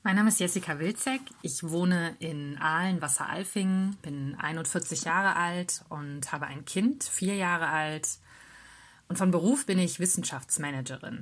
Mein Name ist Jessica Wilczek. Ich wohne in Aalen-Wasseralfingen, bin 41 Jahre alt und habe ein Kind, 4 Jahre alt. Und von Beruf bin ich Wissenschaftsmanagerin.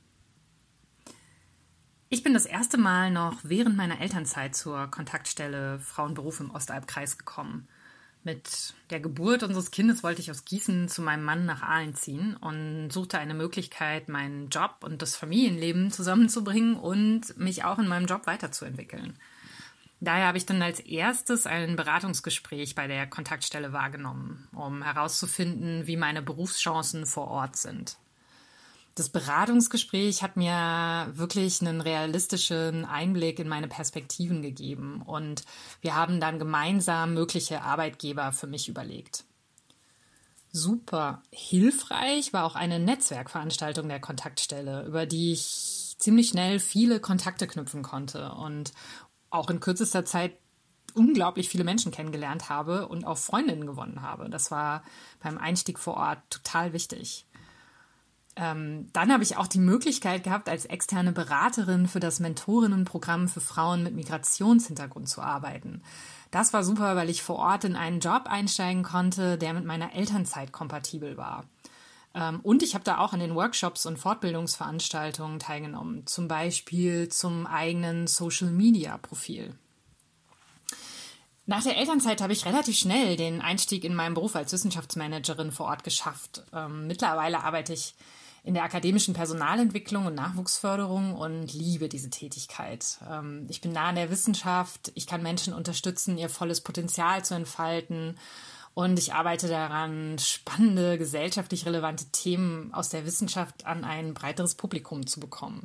Ich bin das erste Mal noch während meiner Elternzeit zur Kontaktstelle Frauenberuf im Ostalbkreis gekommen. Mit der Geburt unseres Kindes wollte ich aus Gießen zu meinem Mann nach Aalen ziehen und suchte eine Möglichkeit, meinen Job und das Familienleben zusammenzubringen und mich auch in meinem Job weiterzuentwickeln. Daher habe ich dann als erstes ein Beratungsgespräch bei der Kontaktstelle wahrgenommen, um herauszufinden, wie meine Berufschancen vor Ort sind. Das Beratungsgespräch hat mir wirklich einen realistischen Einblick in meine Perspektiven gegeben und wir haben dann gemeinsam mögliche Arbeitgeber für mich überlegt. Super hilfreich war auch eine Netzwerkveranstaltung der Kontaktstelle, über die ich ziemlich schnell viele Kontakte knüpfen konnte und auch in kürzester Zeit unglaublich viele Menschen kennengelernt habe und auch Freundinnen gewonnen habe. Das war beim Einstieg vor Ort total wichtig. Dann habe ich auch die Möglichkeit gehabt, als externe Beraterin für das Mentorinnenprogramm für Frauen mit Migrationshintergrund zu arbeiten. Das war super, weil ich vor Ort in einen Job einsteigen konnte, der mit meiner Elternzeit kompatibel war. Und ich habe da auch an den Workshops und Fortbildungsveranstaltungen teilgenommen, zum Beispiel zum eigenen Social-Media-Profil. Nach der Elternzeit habe ich relativ schnell den Einstieg in meinen Beruf als Wissenschaftsmanagerin vor Ort geschafft. Mittlerweile arbeite ich in der akademischen Personalentwicklung und Nachwuchsförderung und liebe diese Tätigkeit. Ich bin nah an der Wissenschaft, ich kann Menschen unterstützen, ihr volles Potenzial zu entfalten und ich arbeite daran, spannende, gesellschaftlich relevante Themen aus der Wissenschaft an ein breiteres Publikum zu bekommen.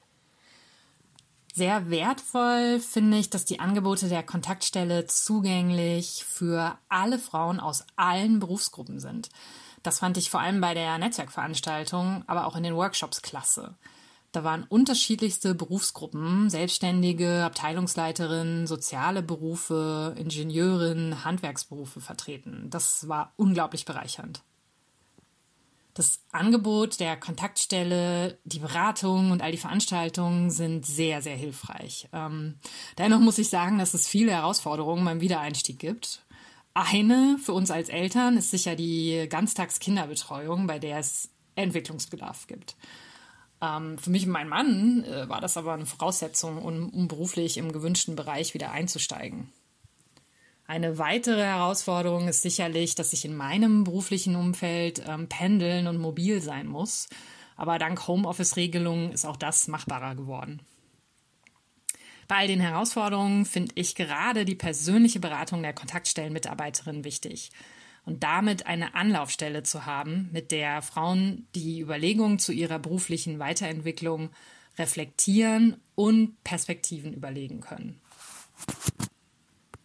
Sehr wertvoll finde ich, dass die Angebote der Kontaktstelle zugänglich für alle Frauen aus allen Berufsgruppen sind. Das fand ich vor allem bei der Netzwerkveranstaltung, aber auch in den Workshops klasse. Da waren unterschiedlichste Berufsgruppen, Selbstständige, Abteilungsleiterinnen, soziale Berufe, Ingenieurinnen, Handwerksberufe vertreten. Das war unglaublich bereichernd. Das Angebot der Kontaktstelle, die Beratung und all die Veranstaltungen sind sehr, sehr hilfreich. Dennoch muss ich sagen, dass es viele Herausforderungen beim Wiedereinstieg gibt. Eine für uns als Eltern ist sicher die Ganztagskinderbetreuung, bei der es Entwicklungsbedarf gibt. Für mich und meinen Mann war das aber eine Voraussetzung, um beruflich im gewünschten Bereich wieder einzusteigen. Eine weitere Herausforderung ist sicherlich, dass ich in meinem beruflichen Umfeld pendeln und mobil sein muss. Aber dank Homeoffice-Regelungen ist auch das machbarer geworden. Bei all den Herausforderungen finde ich gerade die persönliche Beratung der Kontaktstellenmitarbeiterin wichtig. Und damit eine Anlaufstelle zu haben, mit der Frauen die Überlegungen zu ihrer beruflichen Weiterentwicklung reflektieren und Perspektiven überlegen können.